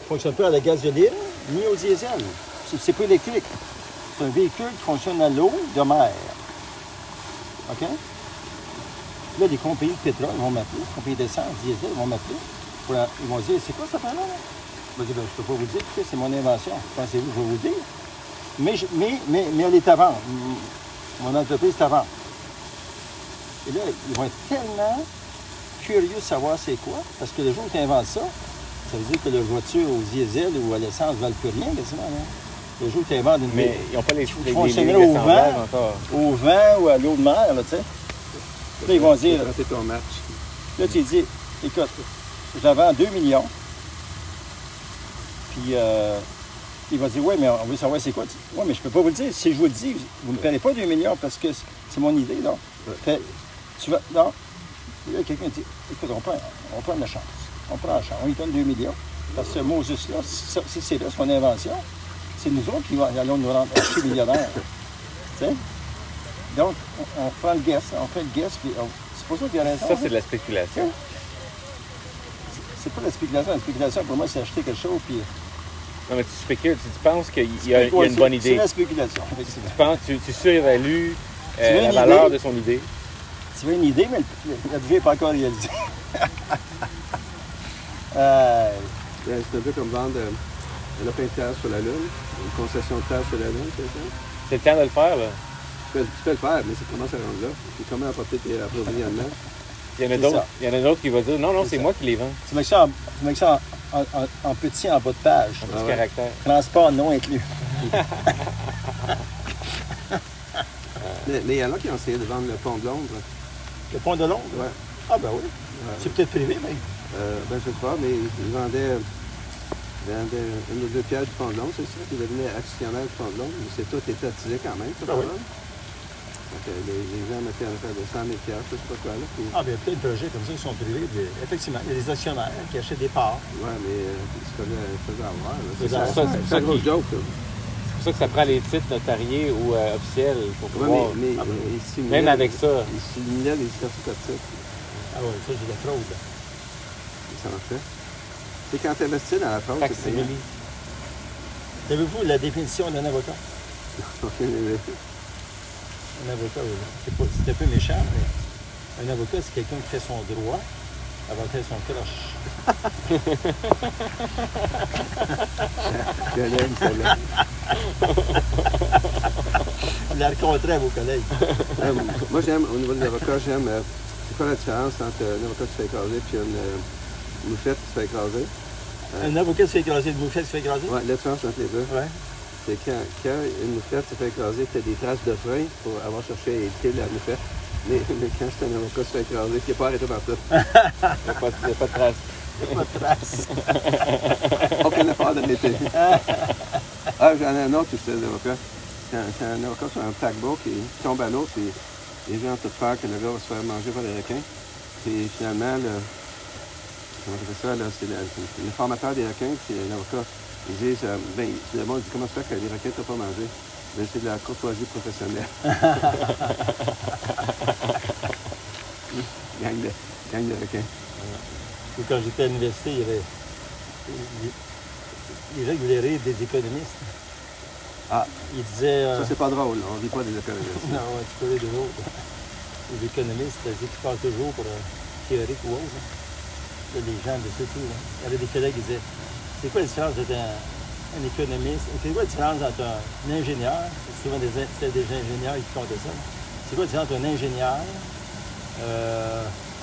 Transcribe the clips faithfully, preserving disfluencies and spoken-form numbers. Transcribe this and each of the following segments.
ne fonctionne pas à la gasoline ni au diesel. C'est, c'est pas électrique. C'est un véhicule qui fonctionne à l'eau de mer. OK? Là, les compagnies de pétrole vont m'appeler, les compagnies d'essence, diesel vont m'appeler. Pour la... Ils vont dire, c'est quoi cette affaire-là? Je vais dire, ben, je ne peux pas vous dire, c'est mon invention. Pensez-vous, je vais vous dire. Mais, je... mais, mais, mais elle est à vendre. Mon entreprise est à vendre. Et là, ils vont être tellement curieux de savoir c'est quoi, parce que le jour où tu inventes ça, ça veut dire que leur voiture au diesel ou à l'essence ne valent plus rien, quasiment. Hein? Le jour où tu inventes une... Mais ils n'ont pas les, qui les, fonctionnerait les, les au vent, encore. au vent ou à l'eau de mer, là, tu sais. Là, ils vont dire... C'est ton match. Là, tu dis, écoute, je la vends deux millions. Puis, euh, il va dire, oui, mais on veut savoir c'est quoi. Oui, mais je ne peux pas vous le dire. Si je vous le dis, vous ne me paierez pas deux millions parce que c'est mon idée, donc. Fait, tu vas... Non. Là, quelqu'un dit, écoute, on prend, on prend la chance. On prend la chance. On lui donne deux millions. Parce que ce Moses-là, si c'est là son invention, c'est nous autres qui allons nous rendre archi-millionnaires. Tu sais? Donc, on, on prend le guess, on fait le guess, puis on, c'est pas ça qu'il y a raison. Ça, c'est de la spéculation. C'est, c'est pas de la spéculation. La spéculation, pour moi, c'est acheter quelque chose, puis... Non, mais tu spécules, tu, tu penses qu'il y a, il y a une bonne idée. C'est la spéculation. Tu, tu penses, tu, tu surévalues euh, la valeur idée? de son idée. Tu veux une idée, mais la vie n'est pas encore réalisée. euh... C'est un peu comme vendre un lopin de terre sur la Lune, une concession de terre sur la Lune, c'est ça? C'est le temps de le faire, là. Tu peux, tu peux le faire, mais c'est comment ça rendre là? Puis comment apporter tes approvisionnements? Il y en a d'autres, il y en a d'autres qui vont dire non, non, c'est, c'est moi qui les vends. Tu mets ça en, tu mets ça en, en, en, en petit en bas de page. En petit ah ouais. caractère. Transport non inclus. mais il y en a qui ont essayé de vendre le pont de Londres. Le pont de Londres? Oui. Ah ben oui. Ouais. C'est peut-être privé, mais... Euh, ben je sais pas, mais ils vendaient, vendaient une ou deux pièces du pont de Londres, c'est ça? Ils devenaient actionnaires du pont de Londres, mais c'est tout étatisé quand même, ça, ah, oui. Donc, les, les gens mettaient en affaire de cent mille pièces, je sais pas quoi, là. Puis... Ah, bien, plein de projets comme ça, ils sont privés. Puis, effectivement, il y a des actionnaires qui achètent des parts. Oui, mais euh, ils se faisaient, faisaient avoir. Là. C'est, c'est, ça, ça, c'est, c'est, c'est un gros joke, là. C'est pour ça que ça prend les titres notariés ou euh, officiels pour pouvoir... Ouais, mais, mais, ah, mais ils même avec ça. Ils simulaient les certificats. Ah oui, ça, j'ai de la fraude. Là. Ça marchait. C'est quand tu investis dans la fraude, Tax c'est payant. Savez-vous la définition d'un avocat? Un avocat, c'est, pas, c'est un peu méchant, mais un avocat, c'est quelqu'un qui fait son droit avant de faire son croche. Je l'aime, celle-là. Vous la rencontrez à vos collègues. euh, moi, j'aime, au niveau des avocats, j'aime... Euh, c'est quoi la différence entre un avocat qui se fait écraser et une euh, moufette qui se fait écraser? Euh, un avocat qui se fait écraser, une moufette qui se fait écraser? Oui, la différence entre les deux. Ouais. C'est quand, quand une moufette se fait écraser, tu as des traces de frein pour avoir cherché à éviter la moufette. Mais, mais quand c'est un avocat qui se fait écraser, qui n'est pas arrêté par ça. Il n'y a, pas de traces. Il n'y a pas de traces. Aucun effort de l'été. Ah, j'en ai un autre aussi, l'avocat. Quand, quand un avocat sur un paquebot qui tombe à l'eau, puis les gens ont tout peur que le gars va se faire manger par les requins. Puis finalement, le, comment on fait ça, là, c'est le, le formateur des requins, puis l'avocat. Ils disent, euh, ben, le monde dit, comment ça fait que les requins ne t'ont pas mangé? Ben, c'est de la courtoisie professionnelle. gang, de, gang de requins. Et quand j'étais à l'université, il y avait. Les gens voulaient rire des économistes. Ah, ils disaient. Euh... Ça, c'est pas drôle, on ne rit pas des économistes. Non, ouais, tu peux rire des autres. Les économistes, c'est qui parlent toujours pour euh, théorique ou autre. Là, les gens de ce tout. Là. Il y avait des collègues qui disaient. C'est quoi la différence entre un, un économiste? C'est quoi la différence entre un, un ingénieur? C'est souvent des, c'était des ingénieurs qui comptaient ça. C'est quoi la différence entre un ingénieur, euh,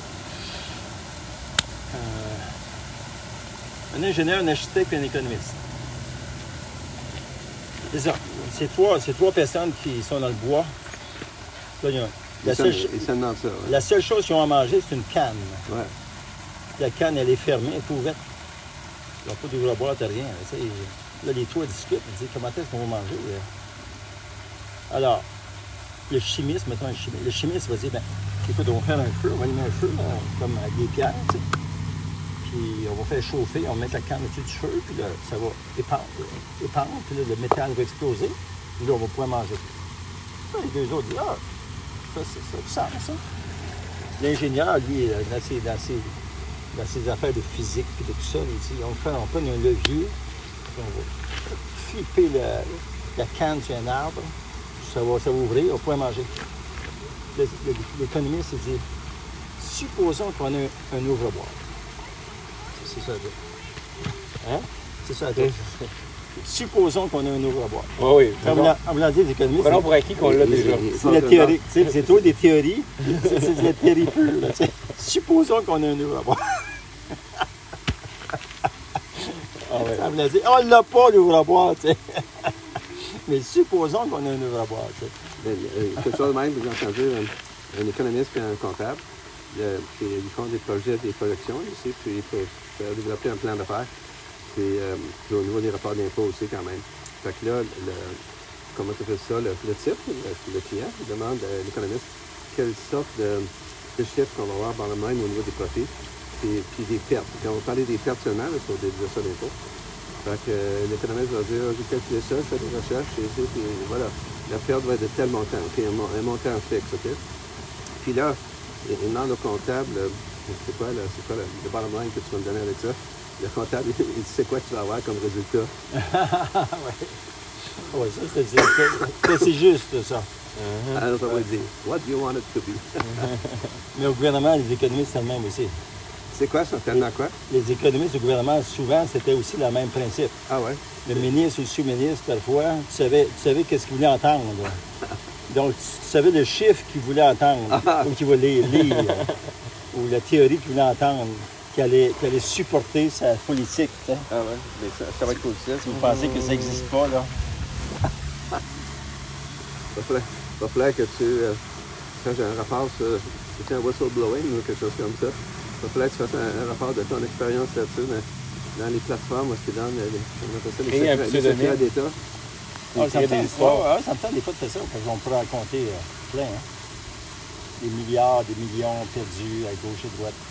euh, un ingénieur, un architecte et un économiste? C'est ça. C'est trois, c'est trois personnes qui sont dans le bois. Là, il y a, la, seule, ça, ça, ça, ouais. la seule chose qu'ils ont à manger, c'est une canne. Ouais. La canne, elle est fermée, elle est ouverte. Ils n'ont pas d'ouvrir la boîte, rien. Là, là, les trois discutent, ils disent comment est-ce qu'on va manger. Là? Alors, le chimiste, mettons un chimiste, le chimiste va dire, ben, écoute, on va faire un feu, on va allumer un feu, là, comme avec des pierres, tu sais. Puis on va faire chauffer, on va mettre la canne au-dessus du feu, puis là, ça va épandre, épandre, puis là, le métal va exploser, puis là, on va pouvoir manger. Là, les deux autres disent, ah, ça, c'est ça, ça, ça. L'ingénieur, lui, dans ses, dans ses dans ces affaires de physique et de tout ça, il dit, on, fait, on prend un levier, puis on va flipper la, la canne sur un arbre, ça va, ça va ouvrir, on pourrait manger. Le- le- L'économiste, il dit, supposons qu'on a un, un ouvre-boîte. C'est c'est ça, là. Hein? C'est ça, là. Supposons qu'on a un ouvre-boîte. Oui, oui. En voulant, en voulant dire, les économistes, Prenons pour acquis qu'on l'a Et- déjà. et- et- c'est la théorie. Tu sais, c'est toujours des théories. C'est c'est de la théorie pure. Là, tu sais. Supposons qu'on a un ouvre-boîte. Ah ouais. En voulant dire, on l'a pas, l'ouvre-boîte. Tu sais. Mais supposons qu'on a un ouvre-boîte. Tu sais. Euh, euh, Quelque chose de même, j'ai entendu un, un économiste et un comptable. euh, qui ils font des projets, des collections ici, puis ils peuvent faire développer un plan d'affaires. Puis, euh, puis au niveau des rapports d'impôts aussi, quand même. Fait que là, le, comment tu fais ça, le, le type, le, le client, il demande à l'économiste quelle sorte de, de chiffre qu'on va avoir par le même au niveau des profits, puis, puis des pertes. Puis on va parler des pertes seulement, là, sur des déductions d'impôts. Fait que euh, l'économiste va dire, j'ai calculé ça, je fais des recherches, et, et, puis voilà, la perte va être de tel montant, OK, un, mon- un montant fixe, OK? Puis là, il, il demande au comptable, euh, c'est quoi, là, c'est quoi le, le bottom line que tu vas me donner avec ça? Le comptable, il, il dit, c'est quoi que tu vas avoir comme résultat? Oui, ouais, ça, c'est c'est- c'est juste, ça. Uh-huh. Alors, ça va dire, what do you want it to be? Mais au gouvernement, les économistes, c'est le même aussi. C'est quoi ça? Tellement quoi? Les économistes au gouvernement, souvent, c'était aussi le même principe. Ah ouais? Le ministre ou le sous-ministre, parfois, tu savais, tu savais qu'est-ce qu'il voulait entendre. Donc, tu savais le chiffre qu'il voulait entendre, Ah. ou qu'il voulait lire, ou la théorie qu'il voulait entendre, qui allait, qui allait supporter sa politique. Tu sais. Ah ouais? Mais ça, ça va être positif. Si vous pensez que ça n'existe pas, là. Il va falloir, va falloir que tu euh, fasses un rapport sur c'est un whistleblowing ou quelque chose comme ça. Il va falloir que tu fasses un, un rapport de ton expérience là-dessus dans, dans les plateformes où est-ce qu'ils donnent les, on appelle ça, les Créer un secrets, les secrets pseudonyme. d'État. Ah, ça, me créer des tente, histoires. ouais, ouais, ça me tente des fois de faire ça, parce qu'on pourrait raconter euh, plein. Hein? Des milliards, des millions perdus à gauche et droite.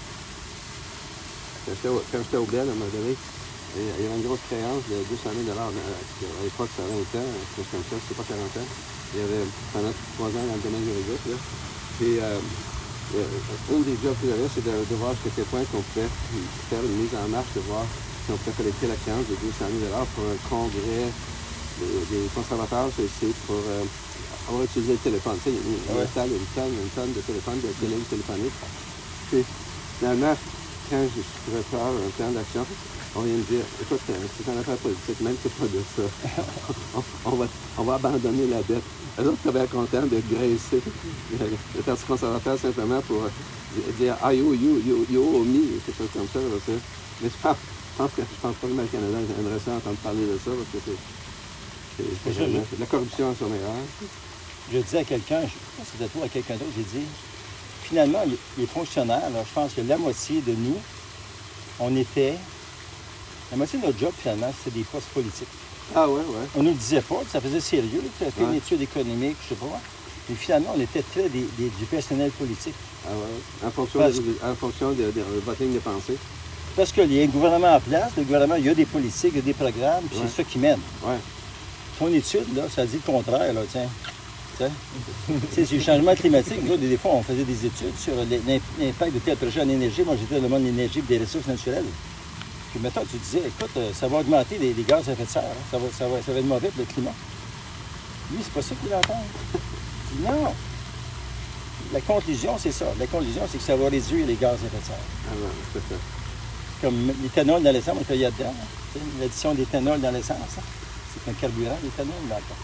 Quand j'étais au, quand j'étais au Bell, à un moment donné, il y avait une grosse créance de deux cent mille dollars. À l'époque, ça avait vingt ans, quelque chose comme ça, c'était pas quarante ans. Il y avait pendant trois ans dans le domaine juridique. Là. Puis, euh, euh, une des jobs que j'avais, c'est de, de voir jusqu'à quel point qu'on pouvait faire une mise en marche, de voir si on pouvait collecter la créance de deux cent mille dollars pour un congrès des, des conservateurs, c'est c'est pour euh, avoir utilisé le téléphone. Tu sais, ils ils Ouais. installent une tonne, une tonne de téléphones, de lignes téléphoniques. Puis, finalement, quand je pourrais faire un plan d'action, on vient me dire, écoute, c'est une affaire politique, même si c'est pas de ça. on, on, va, on va abandonner la dette. Les autres étaient bien contents de graisser le Parti conservateur simplement pour dire, ah, you, you, you, you owe me, quelque chose comme ça. Là, tu sais. Mais je pense, je pense que je pense pas que le Canada aimerait ça entendre parler de ça, parce que c'est c'est- c'est Je- vraiment- c'est de la corruption à son égard. Je disais à quelqu'un, je pense que c'était toi, à quelqu'un d'autre, j'ai dit, finalement, les, les fonctionnaires, là, je pense que la moitié de nous, on était, la moitié de notre job, finalement, c'était des postes politiques. Ah ouais, ouais. On ne le disait pas, ça faisait sérieux, tu as fait une Ouais. étude économique, je sais pas. Mais finalement, on était très des, des- du personnel politique. Ah ouais. En fonction, Parce- de, en fonction de, de, de votre ligne de pensée. Parce qu'il y a un gouvernement en place, le gouvernement, il y a des politiques, il y a des programmes, puis Ouais. c'est ça qui mène. Ouais. Ton étude, là, ça dit le contraire, là, tiens. Tu sais, Tu sais, c'est le changement climatique. Nous, des fois, on faisait des études sur les- l'impact de tel projet en énergie. Moi, j'étais dans le monde de l'énergie et des ressources naturelles. Puis maintenant, tu disais, écoute, euh, ça va augmenter les, les gaz à effet de serre. hein. Ça, va, ça, va, ça va être mauvais pour le climat. Lui, c'est pas ça qu'il entend. Il dit, non. La conclusion, c'est ça. La conclusion, c'est que ça va réduire les gaz à effet de serre. Ah non, c'est ça. Comme l'éthanol dans l'essence, il y a dedans. hein. Tu sais, L'addition d'éthanol dans l'essence, hein. C'est un carburant, l'éthanol, dans le fond.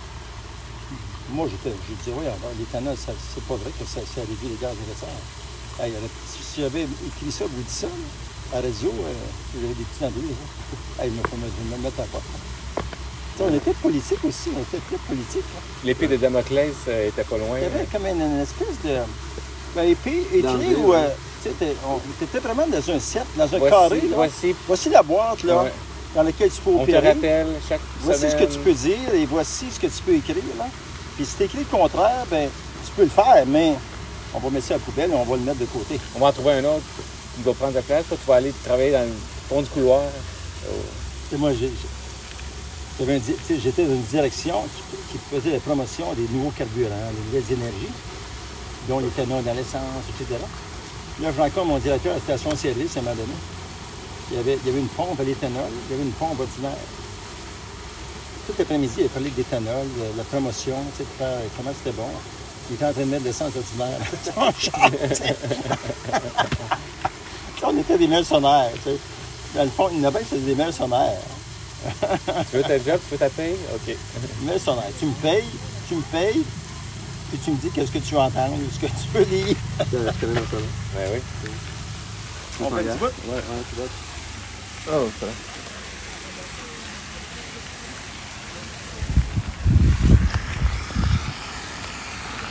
Moi, je, te- je dis, oui, alors, l'éthanol, ça- c'est pas vrai que ça, ça réduit les gaz à effet de serre. Hey, alors, si si j'avais écrit ça, vous dit ça, là, à la radio, euh, j'avais des petits andouilles. Hey, il me faut me, me mettre à part. Tu sais, on était politique aussi, on était très politique. hein. L'épée de Damoclès euh, était pas loin. Il y avait comme une, une espèce de. Ben, épée, Danger, écrit, où, euh, ouais. tu sais, t'es- on était vraiment dans un set, dans un Voici, carré. Là. voici, Voici la boîte, là, Ouais. dans laquelle tu peux on te opérer. rappelle chaque Voici semaine. ce que tu peux dire et voici ce que tu peux écrire. Là. Puis si tu écris le contraire, ben, tu peux le faire, mais on va mettre ça à la poubelle et on va le mettre de côté. On va en trouver un autre qui doit prendre la place. Toi, tu vas aller travailler dans le fond du couloir. Tu sais, moi, j'ai- j'ai- j'avais un di- tu sais, j'étais dans une direction qui, qui faisait la promotion des nouveaux carburants, des nouvelles énergies, dont l'éthanol dans l'essence, et cetera. Là, Franco, mon directeur à la station C L I, ça m'a donné. Il y, avait, il y avait une pompe à l'éthanol, il y avait une pompe ordinaire. Tout l'après-midi, il a parlé d'éthanol, de la promotion, tu sais, comment c'était bon. Il était en train de mettre l'essence ordinaire dans son char, tu sais. On était des mercenaires, tu sais. Dans le fond, il y en avait, c'était des mercenaires. Tu veux ta job, tu veux ta paye? OK. Mercenaire. Tu me payes, tu me payes, puis tu me dis qu'est-ce que tu veux entendre ou ce que tu veux lire. Je connais dans ça, là. Ben oui. On fait un petit bout? Ouais, un petit bout. Oh, ça va.